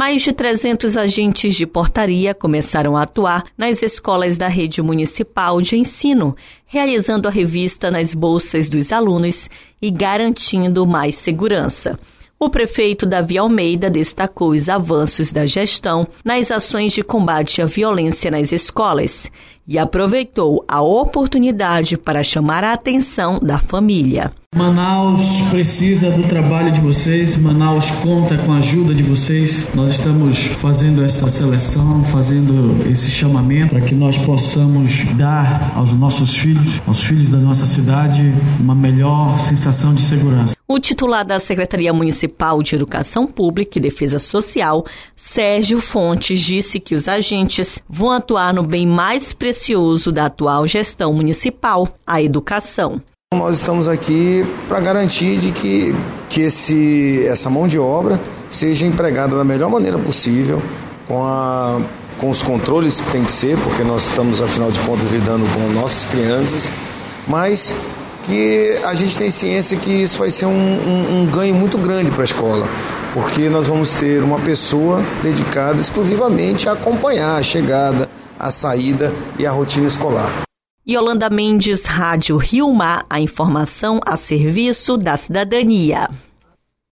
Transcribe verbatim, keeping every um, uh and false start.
Mais de trezentos agentes de portaria começaram a atuar nas escolas da rede municipal de ensino, realizando a revista nas bolsas dos alunos e garantindo mais segurança. O prefeito Davi Almeida destacou os avanços da gestão nas ações de combate à violência nas escolas e aproveitou a oportunidade para chamar a atenção da família. Manaus precisa do trabalho de vocês, Manaus conta com a ajuda de vocês. Nós estamos fazendo essa seleção, fazendo esse chamamento para que nós possamos dar aos nossos filhos, aos filhos da nossa cidade, uma melhor sensação de segurança. O titular da Secretaria Municipal de Educação Pública e Defesa Social, Sérgio Fontes, disse que os agentes vão atuar no bem mais precioso da atual gestão municipal, a educação. Nós estamos aqui para garantir de que, que esse, essa mão de obra seja empregada da melhor maneira possível, com, a, com os controles que tem que ser, porque nós estamos, afinal de contas, lidando com nossas crianças, mas que a gente tem ciência que isso vai ser um, um, um ganho muito grande para a escola, porque nós vamos ter uma pessoa dedicada exclusivamente a acompanhar a chegada, a saída e a rotina escolar. Yolanda Mendes, Rádio Rio Mar, a informação a serviço da cidadania.